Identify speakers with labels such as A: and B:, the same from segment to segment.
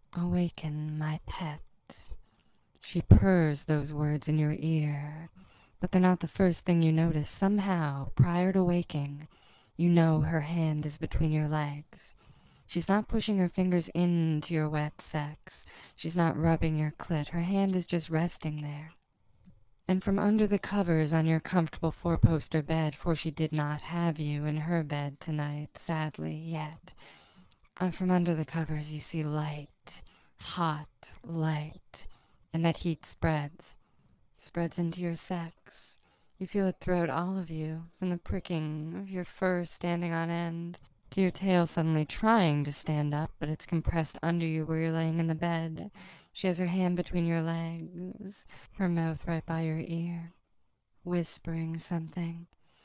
A: Awaken, my pet. She purrs those words in your ear, but they're not the first thing you notice. Somehow, prior to waking, you know her hand is between your legs. She's not pushing her fingers into your wet sex. She's not rubbing your clit. Her hand is just resting there. And from under the covers on your comfortable four-poster bed, for she did not have you in her bed tonight, sadly, yet, from under the covers you see light, hot light, and that heat spreads into your sex. You feel it throughout all of you, from the pricking of your fur standing on end, to your tail suddenly trying to stand up, but it's compressed under you where you're laying in the bed. She has her hand between your legs, her mouth right by your ear, whispering something.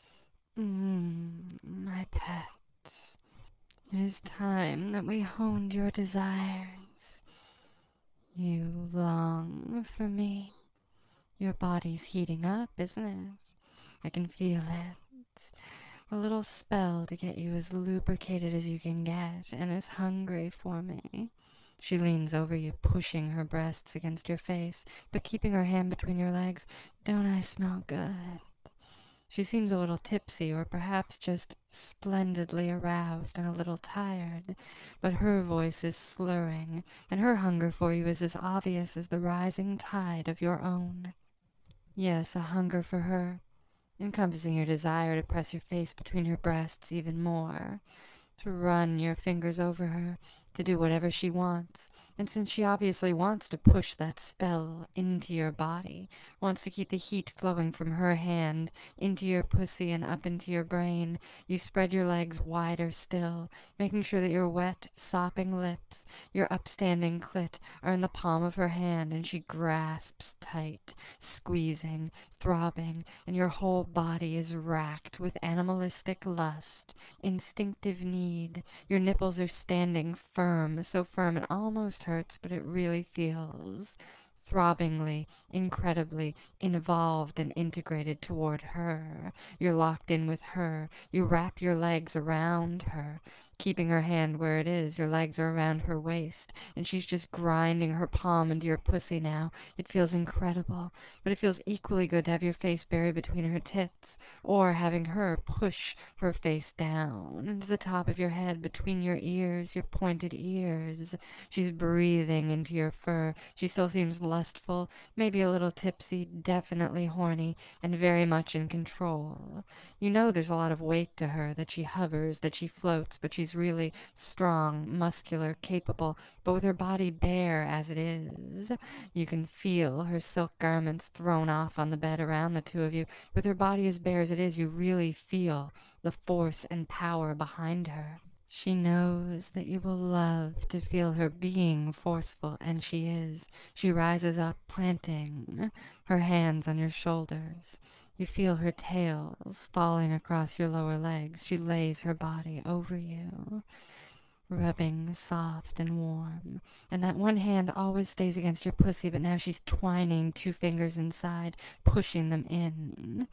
A: My pet. It is time that we honed your desires. You long for me. Your body's heating up, isn't it? I can feel it. A little spell to get you as lubricated as you can get and as hungry for me. She leans over you, pushing her breasts against your face, but keeping her hand between your legs. Don't I smell good? She seems a little tipsy, or perhaps just splendidly aroused and a little tired, but her voice is slurring, and her hunger for you is as obvious as the rising tide of your own. Yes, a hunger for her, encompassing your desire to press your face between her breasts even more, to run your fingers over her, to do whatever she wants. And since she obviously wants to push that spell into your body, wants to keep the heat flowing from her hand into your pussy and up into your brain, you spread your legs wider still, making sure that your wet, sopping lips, your upstanding clit are in the palm of her hand, and she grasps tight, squeezing, throbbing, and your whole body is racked with animalistic lust, instinctive need. Your nipples are standing firm, so firm it almost hurts, but it really feels throbbingly, incredibly involved and integrated toward her. You're locked in with her. You wrap your legs around her, keeping her hand where it is. Your legs are around her waist, and she's just grinding her palm into your pussy now. It feels incredible, but it feels equally good to have your face buried between her tits, or having her push her face down into the top of your head, between your ears, your pointed ears. She's breathing into your fur. She still seems lustful, maybe a little tipsy, definitely horny, and very much in control. You know there's a lot of weight to her, that she hovers, that she floats, but she's really strong, muscular, capable, but with her body bare as it is. You can feel her silk garments thrown off on the bed around the two of you. With her body as bare as it is, you really feel the force and power behind her. She knows that you will love to feel her being forceful, and she is. She rises up, planting her hands on your shoulders. You feel her tails falling across your lower legs. She lays her body over you, rubbing soft and warm. And that one hand always stays against your pussy, but now she's twining two fingers inside, pushing them in.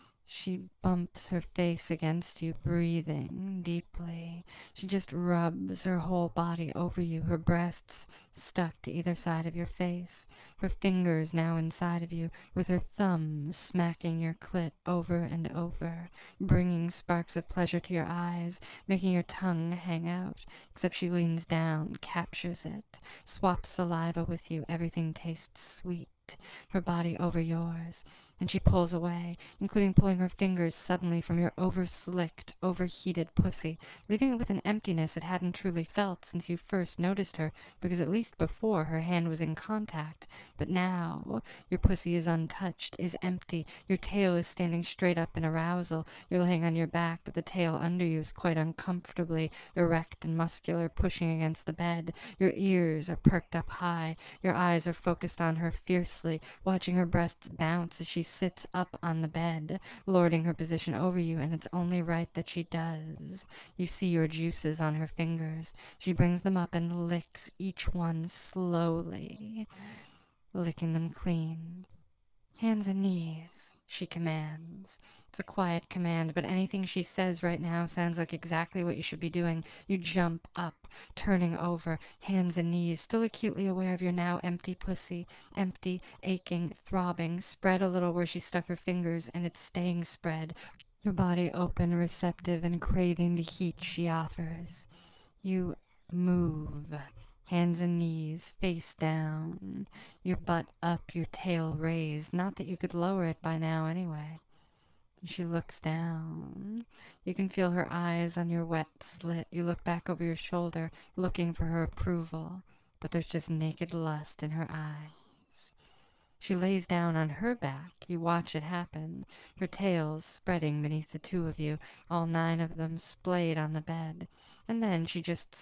A: She bumps her face against you, breathing deeply. She just rubs her whole body over you, her breasts stuck to either side of your face, her fingers now inside of you, with her thumb smacking your clit over and over, bringing sparks of pleasure to your eyes, making your tongue hang out, except she leans down, captures it, swaps saliva with you, everything tastes sweet, her body over yours, and she pulls away, including pulling her fingers suddenly from your over-slicked, overheated pussy, leaving it with an emptiness it hadn't truly felt since you first noticed her, because at least before her hand was in contact. But now, your pussy is untouched, is empty, your tail is standing straight up in arousal, you're laying on your back, but the tail under you is quite uncomfortably erect and muscular, pushing against the bed, your ears are perked up high, your eyes are focused on her fiercely, watching her breasts bounce as she sits up on the bed, lording her position over you, and it's only right that she does. You see your juices on her fingers. She brings them up and licks each one slowly, licking them clean. Hands and knees, she commands. It's a quiet command, but anything she says right now sounds like exactly what you should be doing. You jump up, turning over, hands and knees, still acutely aware of your now empty pussy. Empty, aching, throbbing, spread a little where she stuck her fingers, and it's staying spread. Your body open, receptive, and craving the heat she offers. You move. Hands and knees, face down, your butt up, your tail raised. Not that you could lower it by now anyway. She looks down. You can feel her eyes on your wet slit. You look back over your shoulder, looking for her approval, but there's just naked lust in her eyes. She lays down on her back. You watch it happen, her tails spreading beneath the two of you, all 9 of them splayed on the bed. And then she just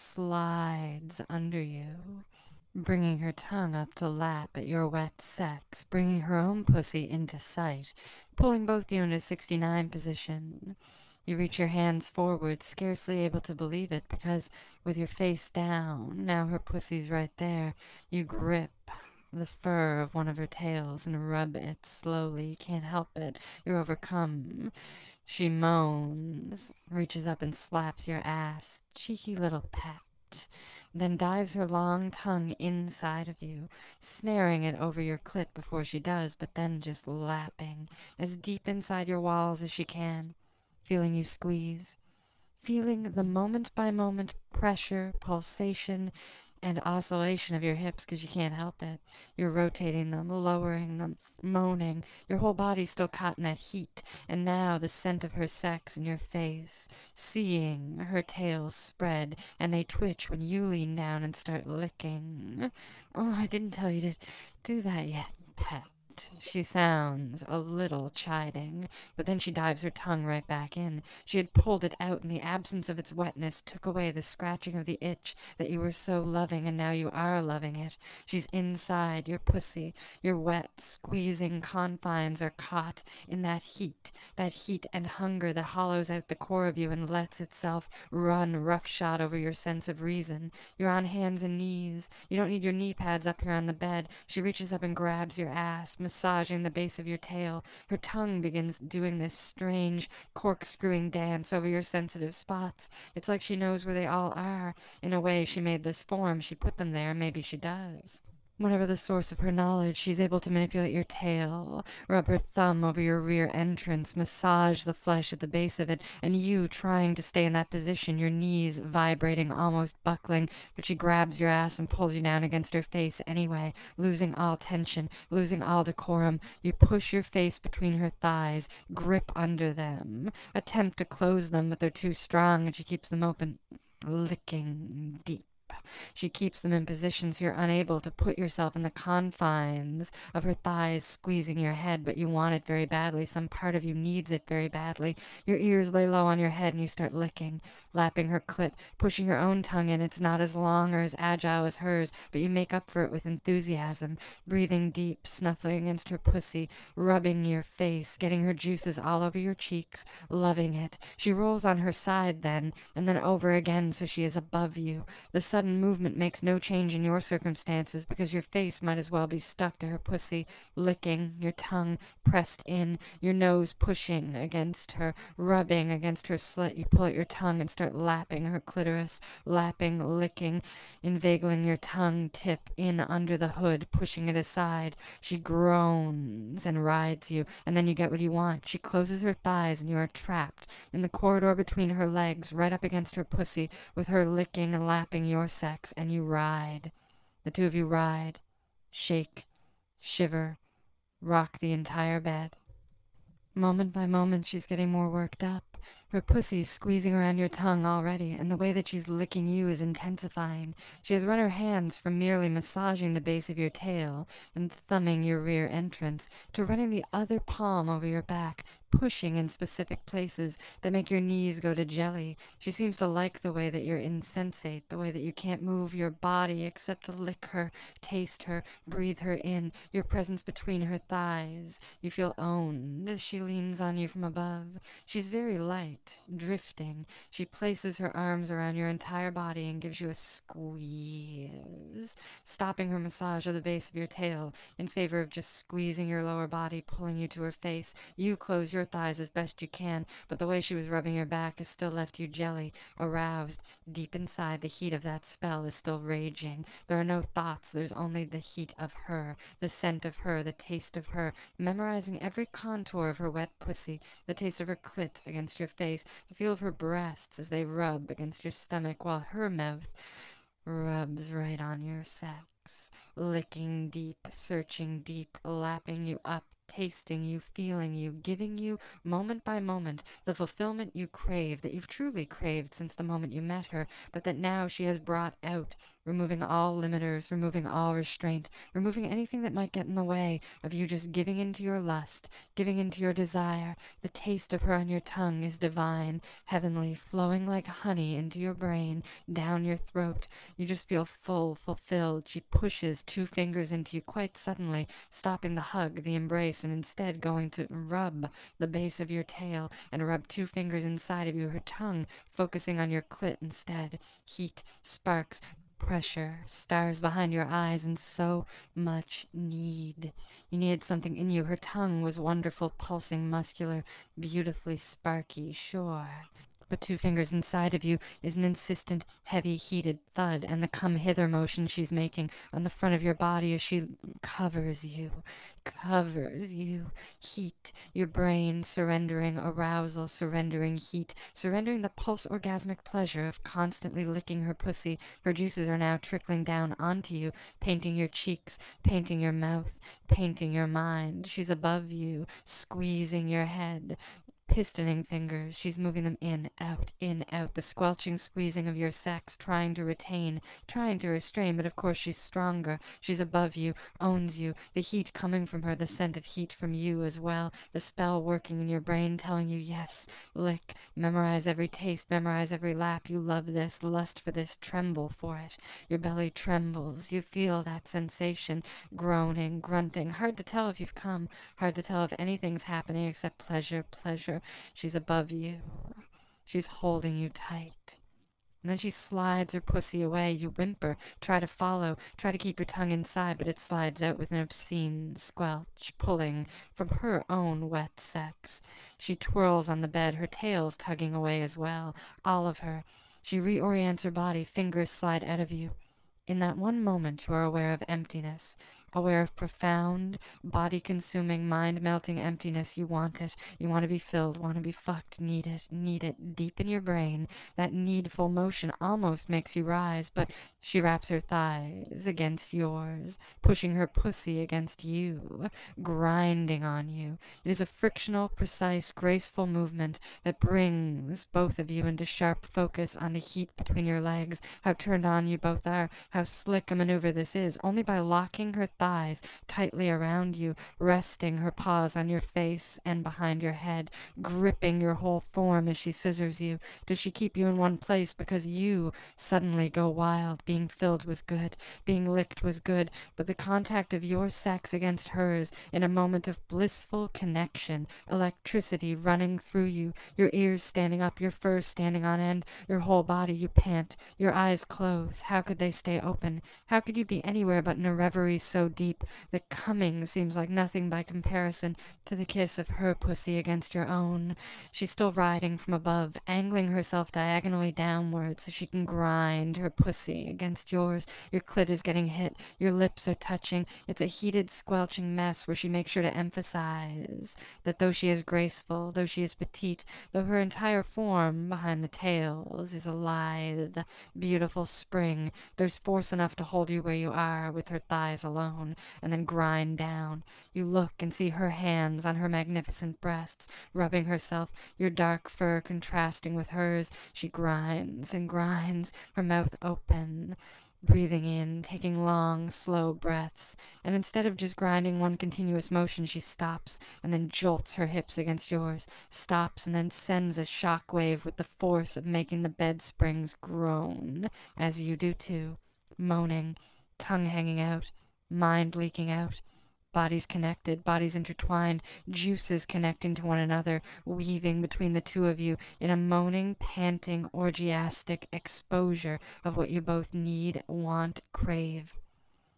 A: slides under you, bringing her tongue up to lap at your wet sex, bringing her own pussy into sight, pulling both of you into 69 position. You reach your hands forward, scarcely able to believe it, because with your face down, now her pussy's right there, you grip the fur of one of her tails and rub it slowly. You can't help it. You're overcome. She moans, reaches up and slaps your ass. Cheeky little pet. Then dives her long tongue inside of you, snaring it over your clit before she does, but then just lapping as deep inside your walls as she can, feeling you squeeze, feeling the moment-by-moment pressure, pulsation, and oscillation of your hips because you can't help it. You're rotating them, lowering them, moaning. Your whole body's still caught in that heat, and now the scent of her sex in your face, seeing her tail spread, and they twitch when you lean down and start licking. Oh, I didn't tell you to do that yet, pet. She sounds a little chiding, but then she dives her tongue right back in. She had pulled it out, and the absence of its wetness took away the scratching of the itch that you were so loving, and now you are loving it. She's inside your pussy. Your wet, squeezing confines are caught in that heat and hunger that hollows out the core of you and lets itself run roughshod over your sense of reason. You're on hands and knees. You don't need your knee pads up here on the bed. She reaches up and grabs your ass, massaging the base of your tail. Her tongue begins doing this strange, corkscrewing dance over your sensitive spots. It's like she knows where they all are. In a way, she made this form. She put them there. Maybe she does. Whatever the source of her knowledge, she's able to manipulate your tail, rub her thumb over your rear entrance, massage the flesh at the base of it, and you trying to stay in that position, your knees vibrating, almost buckling, but she grabs your ass and pulls you down against her face anyway, losing all tension, losing all decorum. You push your face between her thighs, grip under them, attempt to close them, but they're too strong, and she keeps them open, licking deep. She keeps them in positions you're unable to put yourself in the confines of her thighs squeezing your head, but you want it very badly. Some part of you needs it very badly. Your ears lay low on your head and you start licking, lapping her clit, pushing your own tongue in. It's not as long or as agile as hers, but you make up for it with enthusiasm, breathing deep, snuffling against her pussy, rubbing your face, getting her juices all over your cheeks, loving it. She rolls on her side then, and then over again so she is above you. The sudden movement makes no change in your circumstances because your face might as well be stuck to her pussy, licking, your tongue pressed in, your nose pushing against her, rubbing against her slit. You pull out your tongue and start lapping her clitoris, lapping, licking, inveigling your tongue tip in under the hood, pushing it aside. She groans and rides you, and then you get what you want. She closes her thighs and you are trapped in the corridor between her legs, right up against her pussy, with her licking and lapping your sex, and you ride. The two of you ride, shake, shiver, rock the entire bed. Moment by moment, she's getting more worked up. Her pussy's squeezing around your tongue already, and the way that she's licking you is intensifying. She has run her hands from merely massaging the base of your tail and thumbing your rear entrance to running the other palm over your back, pushing in specific places that make your knees go to jelly. She seems to like the way that you're insensate, the way that you can't move your body except to lick her, taste her, breathe her in, your presence between her thighs. You feel owned as she leans on you from above. She's very light, drifting. She places her arms around your entire body and gives you a squeeze. stopping her massage of the base of your tail in favor of just squeezing your lower body, pulling you to her face. You close your thighs as best you can, but the way she was rubbing your back has still left you jelly, aroused. Deep inside, the heat of that spell is still raging. There are no thoughts, there's only the heat of her, the scent of her, the taste of her, memorizing every contour of her wet pussy, the taste of her clit against your face, the feel of her breasts as they rub against your stomach, while her mouth rubs right on your sex, licking deep, searching deep, lapping you up, tasting you, feeling you, giving you, moment by moment, the fulfillment you crave, that you've truly craved since the moment you met her, but that now she has brought out, removing all limiters, removing all restraint, removing anything that might get in the way of you just giving into your lust, giving into your desire. The taste of her on your tongue is divine, heavenly, flowing like honey into your brain, down your throat. You just feel full, fulfilled. She pushes 2 fingers into you quite suddenly, stopping the hug, the embrace, and instead going to rub the base of your tail and rub 2 fingers inside of you, her tongue focusing on your clit instead. Heat, sparks, pressure, stars behind your eyes, and so much need. You needed something in you. Her tongue was wonderful, pulsing, muscular, beautifully sparky, sure. But 2 fingers inside of you is an insistent, heavy, heated thud, and the come-hither motion she's making on the front of your body as she covers you. Heat, your brain surrendering arousal, surrendering heat, surrendering the pulse-orgasmic pleasure of constantly licking her pussy. Her juices are now trickling down onto you, painting your cheeks, painting your mouth, painting your mind. She's above you, squeezing your head. Pistoning fingers, she's moving them in, out, the squelching squeezing of your sex, trying to retain, trying to restrain, but of course she's stronger. She's above you, owns you, the heat coming from her, the scent of heat from you as well, the spell working in your brain, telling you yes, lick, memorize every taste, memorize every lap. You love this, lust for this, tremble for it. Your belly trembles, you feel that sensation, groaning, grunting. Hard to tell if you've come, hard to tell if anything's happening except pleasure. She's above you. She's holding you tight. And then she slides her pussy away. You whimper, try to follow, try to keep your tongue inside, but it slides out with an obscene squelch, pulling from her own wet sex. She twirls on the bed, her tail's tugging away as well, all of her. She reorients her body, fingers slide out of you. In that one moment, you are aware of emptiness, aware of profound, body-consuming, mind-melting emptiness. You want it. You want to be filled, want to be fucked, need it, deep in your brain. That needful motion almost makes you rise, but she wraps her thighs against yours, pushing her pussy against you, grinding on you. It is a frictional, precise, graceful movement that brings both of you into sharp focus on the heat between your legs, how turned on you both are, how slick a maneuver this is, only by locking her thighs tightly around you, resting her paws on your face and behind your head, gripping your whole form as she scissors you. Does she keep you in one place because you suddenly go wild? Being filled was good, being licked was good, but the contact of your sex against hers in a moment of blissful connection, electricity running through you, your ears standing up, your fur standing on end, your whole body, you pant, your eyes close. How could they stay open? How could you be anywhere but in a reverie so deep that coming seems like nothing by comparison to the kiss of her pussy against your own? She's still riding from above, angling herself diagonally downward so she can grind her pussy against yours. Your clit is getting hit, your lips are touching. It's a heated, squelching mess where she makes sure to emphasize that though she is graceful, though she is petite, though her entire form behind the tails is a lithe, beautiful spring, there's force enough to hold you where you are with her thighs alone, and then grind down. You look and see her hands on her magnificent breasts, rubbing herself, your dark fur contrasting with hers. She grinds and grinds, her mouth open, breathing in, taking long, slow breaths, and instead of just grinding one continuous motion, she stops and then jolts her hips against yours, stops and then sends a shock wave with the force of making the bed springs groan, as you do too, moaning, tongue hanging out, mind leaking out. Bodies connected, bodies intertwined, juices connecting to one another, weaving between the two of you in a moaning, panting, orgiastic exposure of what you both need, want, crave.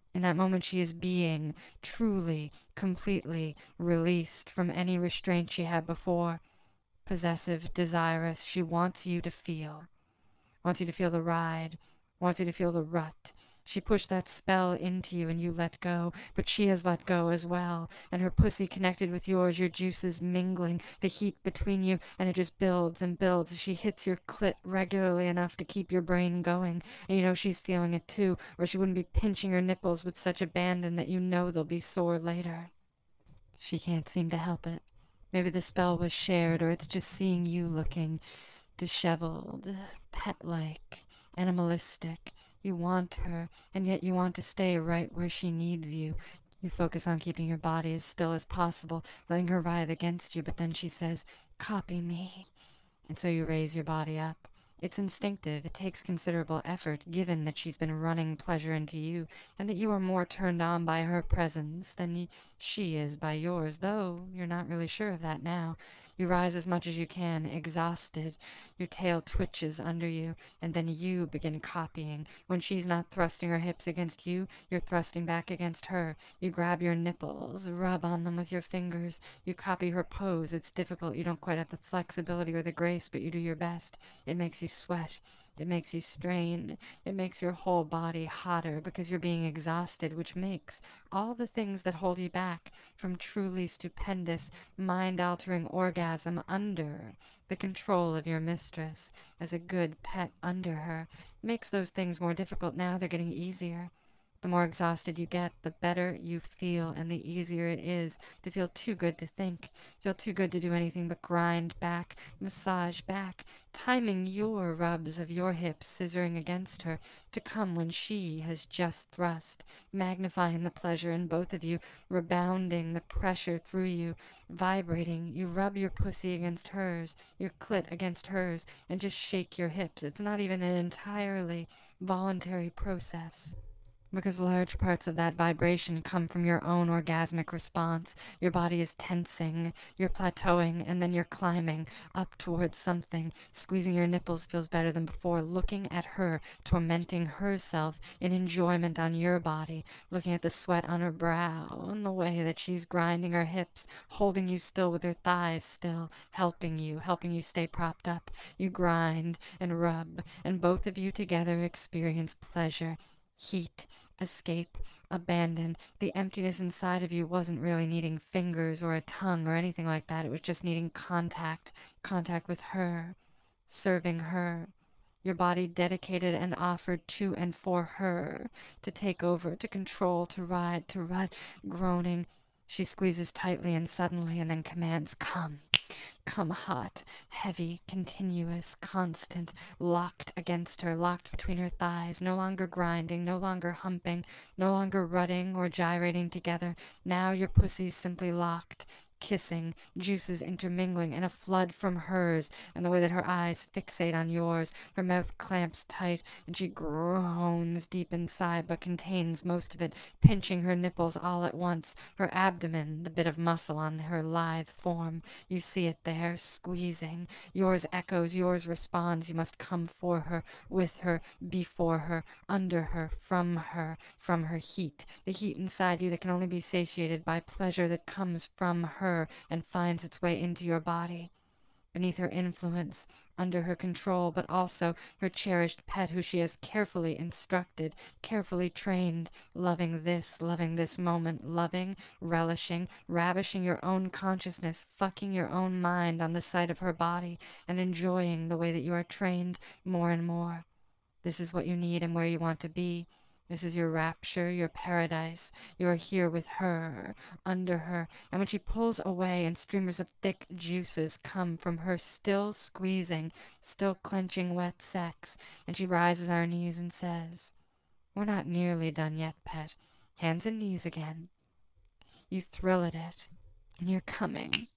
A: In that moment, she is being truly, completely released from any restraint she had before. Possessive, desirous, she wants you to feel. Wants you to feel the ride. Wants you to feel the rut. She pushed that spell into you and you let go, but she has let go as well. And her pussy connected with yours, your juices mingling, the heat between you, and it just builds and builds. She hits your clit regularly enough to keep your brain going. And you know she's feeling it too, or she wouldn't be pinching your nipples with such abandon that you know they'll be sore later. She can't seem to help it. Maybe the spell was shared, or it's just seeing you looking disheveled, pet-like, animalistic. You want her, and yet you want to stay right where she needs you. You focus on keeping your body as still as possible, letting her writhe against you, but then she says, "Copy me." And so you raise your body up. It's instinctive. It takes considerable effort, given that she's been running pleasure into you, and that you are more turned on by her presence than she is by yours, though you're not really sure of that now. You rise as much as you can, exhausted. Your tail twitches under you, and then you begin copying. When she's not thrusting her hips against you, you're thrusting back against her. You grab your nipples, rub on them with your fingers. You copy her pose. It's difficult. You don't quite have the flexibility or the grace, but you do your best. It makes you sweat. It makes you strain. It makes your whole body hotter because you're being exhausted, which makes all the things that hold you back from truly stupendous, mind-altering orgasm under the control of your mistress, as a good pet under her, makes those things more difficult. Now they're getting easier. The more exhausted you get, the better you feel, and the easier it is to feel too good to think, feel too good to do anything but grind back, massage back, timing your rubs of your hips scissoring against her to come when she has just thrust, magnifying the pleasure in both of you, rebounding the pressure through you, vibrating. You rub your pussy against hers, your clit against hers, and just shake your hips. It's not even an entirely voluntary process, because large parts of that vibration come from your own orgasmic response. Your body is tensing, you're plateauing, and then you're climbing up towards something. Squeezing your nipples feels better than before. Looking at her, tormenting herself in enjoyment on your body, looking at the sweat on her brow, and the way that she's grinding her hips, holding you still with her thighs still, helping you stay propped up. You grind and rub, and both of you together experience pleasure, heat, escape, abandon. The emptiness inside of you wasn't really needing fingers or a tongue or anything like that. It was just needing contact with her, serving her. Your body dedicated and offered to and for her, to take over, to control, to ride, to rut, groaning. She squeezes tightly and suddenly, and then commands, "Come." Come hot, heavy, continuous, constant, locked against her, locked between her thighs, no longer grinding, no longer humping, no longer rutting or gyrating together. Now your pussy's simply locked, kissing, juices intermingling, and a flood from hers, and the way that her eyes fixate on yours. Her mouth clamps tight, and she groans deep inside, but contains most of it, pinching her nipples all at once, her abdomen, the bit of muscle on her lithe form. You see it there, squeezing. Yours echoes, yours responds. You must come for her, with her, before her, under her, from her heat. The heat inside you that can only be satiated by pleasure that comes from her and finds its way into your body. Beneath her influence, under her control, but also her cherished pet who she has carefully instructed, carefully trained, loving this moment, loving, relishing, ravishing your own consciousness, fucking your own mind on the sight of her body, and enjoying the way that you are trained more and more. This is what you need and where you want to be. This is your rapture, your paradise. You are here with her, under her, and when she pulls away and streamers of thick juices come from her still squeezing, still clenching wet sex, and she rises on her knees and says, "We're not nearly done yet, pet. Hands and knees again." You thrill at it, and you're coming.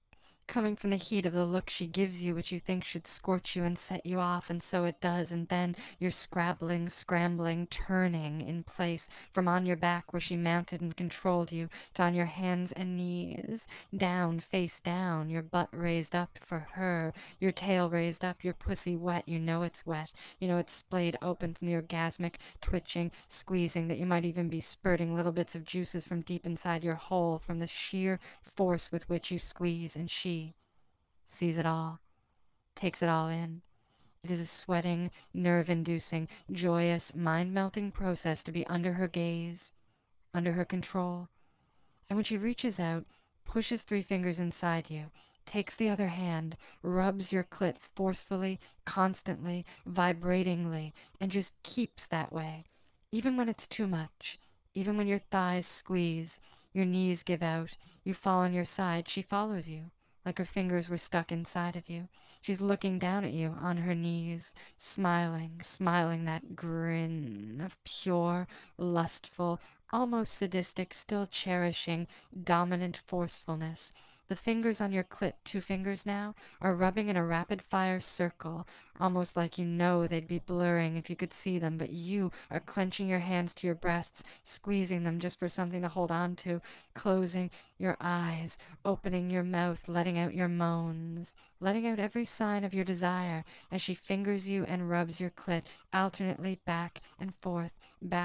A: coming from the heat of the look she gives you, which you think should scorch you and set you off, and so it does, and then you're scrambling, turning in place from on your back where she mounted and controlled you, to on your hands and knees, down, face down, your butt raised up for her, your tail raised up, your pussy wet, you know it's wet, you know it's splayed open from the orgasmic twitching, squeezing, that you might even be spurting little bits of juices from deep inside your hole from the sheer force with which you squeeze, and she sees it all, takes it all in. It is a sweating, nerve-inducing, joyous, mind-melting process to be under her gaze, under her control. And when she reaches out, pushes 3 fingers inside you, takes the other hand, rubs your clit forcefully, constantly, vibratingly, and just keeps that way, even when it's too much, even when your thighs squeeze, your knees give out, you fall on your side, she follows you, like her fingers were stuck inside of you. She's looking down at you on her knees, smiling, smiling that grin of pure, lustful, almost sadistic, still cherishing, dominant forcefulness. The fingers on your clit, 2 fingers now, are rubbing in a rapid-fire circle, almost like you know they'd be blurring if you could see them, but you are clenching your hands to your breasts, squeezing them just for something to hold on to, closing your eyes, opening your mouth, letting out your moans, letting out every sign of your desire as she fingers you and rubs your clit, alternately back and forth,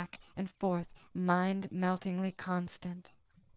A: mind-meltingly constant.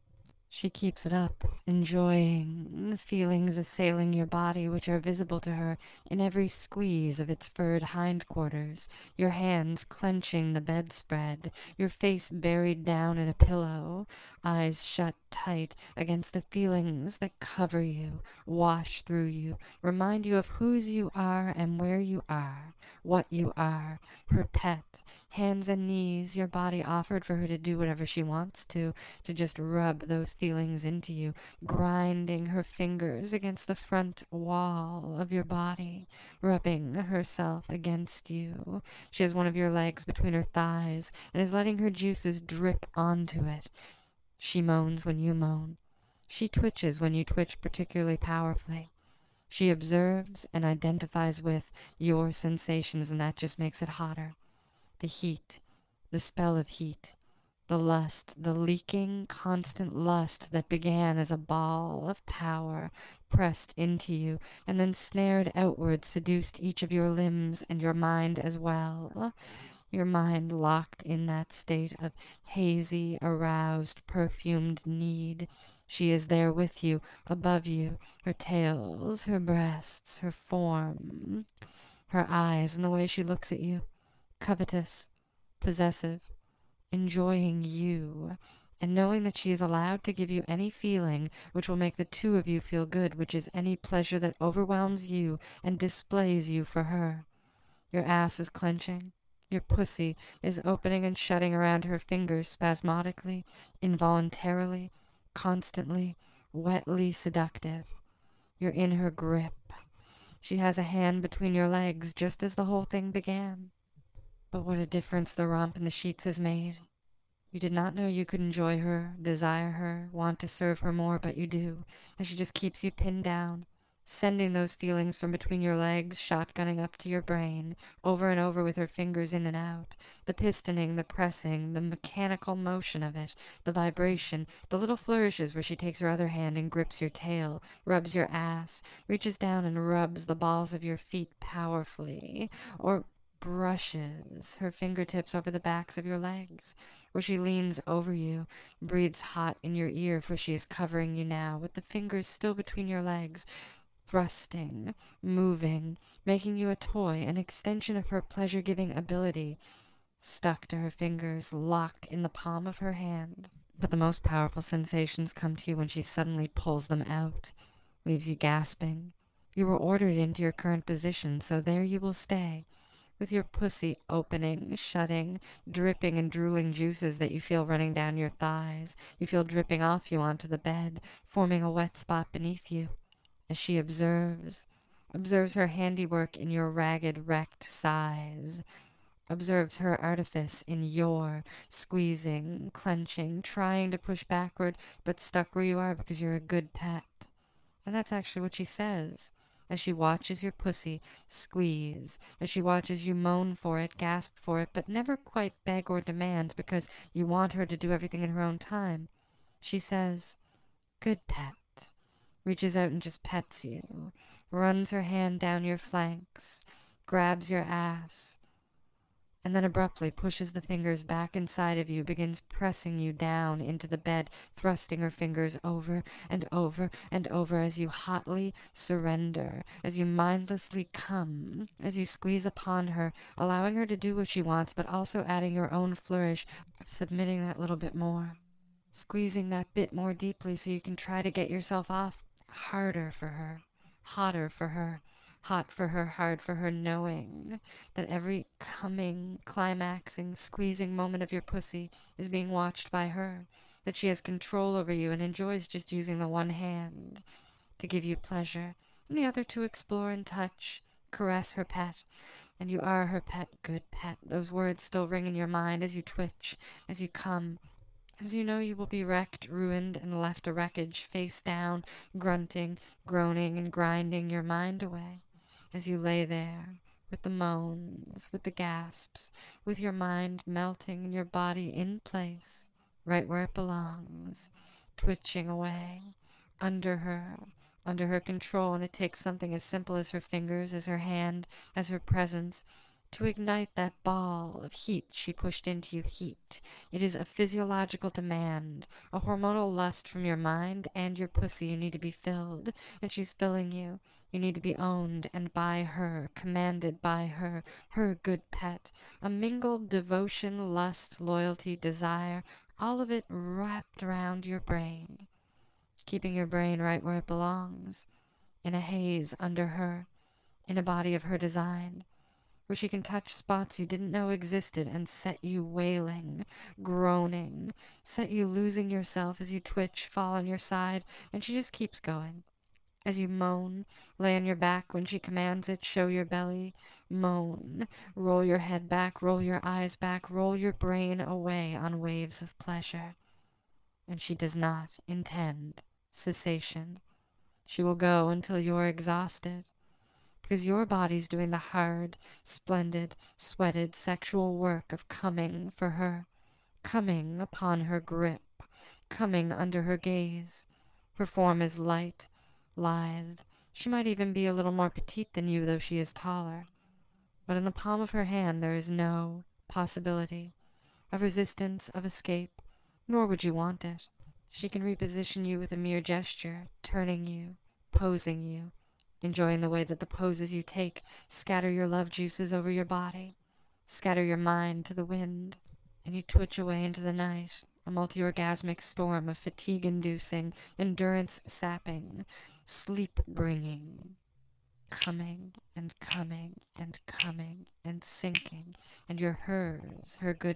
A: She keeps it up, enjoying the feelings assailing your body, which are visible to her in every squeeze of its furred hindquarters, your hands clenching the bedspread, your face buried down in a pillow, eyes shut tight against the feelings that cover you, wash through you, remind you of whose you are and where you are, what you are, her pet. Hands and knees, your body offered for her to do whatever she wants to just rub those feelings into you, grinding her fingers against the front wall of your body, rubbing herself against you. She has one of your legs between her thighs and is letting her juices drip onto it. She moans when you moan. She twitches when you twitch particularly powerfully. She observes and identifies with your sensations, and that just makes it hotter. The heat, the spell of heat, the lust, the leaking, constant lust that began as a ball of power pressed into you and then snared outward, seduced each of your limbs and your mind as well. Your mind locked in that state of hazy, aroused, perfumed need. She is there with you, above you, her tails, her breasts, her form, her eyes, and the way she looks at you, covetous, possessive, enjoying you, and knowing that she is allowed to give you any feeling which will make the 2 of you feel good, which is any pleasure that overwhelms you and displays you for her. Your ass is clenching. Your pussy is opening and shutting around her fingers spasmodically, involuntarily, constantly, wetly seductive. You're in her grip. She has a hand between your legs, just as the whole thing began. But what a difference the romp in the sheets has made. You did not know you could enjoy her, desire her, want to serve her more, but you do, and she just keeps you pinned down, sending those feelings from between your legs, shotgunning up to your brain, over and over with her fingers in and out, the pistoning, the pressing, the mechanical motion of it, the vibration, the little flourishes where she takes her other hand and grips your tail, rubs your ass, reaches down and rubs the balls of your feet powerfully, or brushes her fingertips over the backs of your legs, where she leans over you, breathes hot in your ear, for she is covering you now, with the fingers still between your legs, thrusting, moving, making you a toy, an extension of her pleasure-giving ability, stuck to her fingers, locked in the palm of her hand. But the most powerful sensations come to you when she suddenly pulls them out, leaves you gasping. You were ordered into your current position, so there you will stay, with your pussy opening, shutting, dripping and drooling juices that you feel running down your thighs, you feel dripping off you onto the bed, forming a wet spot beneath you, as she observes her handiwork in your ragged, wrecked size, observes her artifice in your squeezing, clenching, trying to push backward, but stuck where you are because you're a good pet, And that's actually what she says as she watches your pussy squeeze, as she watches you moan for it, gasp for it, but never quite beg or demand because you want her to do everything in her own time. She says, "Good pet," reaches out and just pets you, runs her hand down your flanks, grabs your ass, and then abruptly pushes the fingers back inside of you, begins pressing you down into the bed, thrusting her fingers over and over and over as you hotly surrender, as you mindlessly come, as you squeeze upon her, allowing her to do what she wants, but also adding your own flourish of submitting that little bit more, squeezing that bit more deeply so you can try to get yourself off harder for her, hotter for her, hot for her, hard for her, knowing that every coming, climaxing, squeezing moment of your pussy is being watched by her, that she has control over you and enjoys just using the one hand to give you pleasure, and the other to explore and touch, caress her pet. And you are her pet, good pet. Those words still ring in your mind as you twitch, as you come, as you know you will be wrecked, ruined, and left a wreckage, face down, grunting, groaning, and grinding your mind away, as you lay there, with the moans, with the gasps, with your mind melting and your body in place, right where it belongs, twitching away, under her control, and it takes something as simple as her fingers, as her hand, as her presence, to ignite that ball of heat she pushed into you. Heat. It is a physiological demand, a hormonal lust from your mind and your pussy. You need to be filled, and she's filling you. You need to be owned and by her, commanded by her, her good pet. A mingled devotion, lust, loyalty, desire, all of it wrapped around your brain, keeping your brain right where it belongs, in a haze under her, in a body of her design, where she can touch spots you didn't know existed and set you wailing, groaning, set you losing yourself as you twitch, fall on your side, and she just keeps going. As you moan, lay on your back when she commands it, show your belly, moan, roll your head back, roll your eyes back, roll your brain away on waves of pleasure. And she does not intend cessation. She will go until you're exhausted, because your body's doing the hard, splendid, sweated sexual work of coming for her, coming upon her grip, coming under her gaze. Her form is light, lithe. She might even be a little more petite than you, though she is taller. But in the palm of her hand there is no possibility of resistance, of escape, nor would you want it. She can reposition you with a mere gesture, turning you, posing you, enjoying the way that the poses you take scatter your love juices over your body, scatter your mind to the wind, and you twitch away into the night, a multi-orgasmic storm of fatigue-inducing, endurance-sapping, sleep-bringing, coming and coming and coming and sinking, and you're hers, her good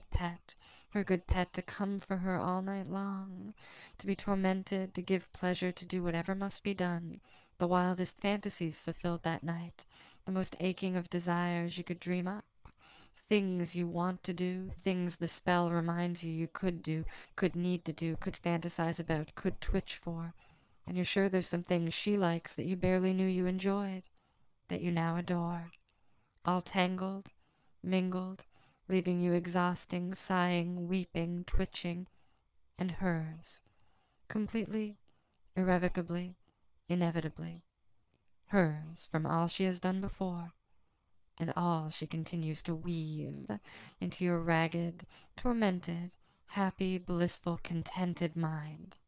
A: pet to come for her all night long, to be tormented, to give pleasure, to do whatever must be done, the wildest fantasies fulfilled that night, the most aching of desires you could dream up, things you want to do, things the spell reminds you you could do, could need to do, could fantasize about, could twitch for, and you're sure there's some things she likes that you barely knew you enjoyed, that you now adore, all tangled, mingled, leaving you exhausting, sighing, weeping, twitching, and hers, completely, irrevocably, inevitably, hers from all she has done before, and all she continues to weave into your ragged, tormented, happy, blissful, contented mind.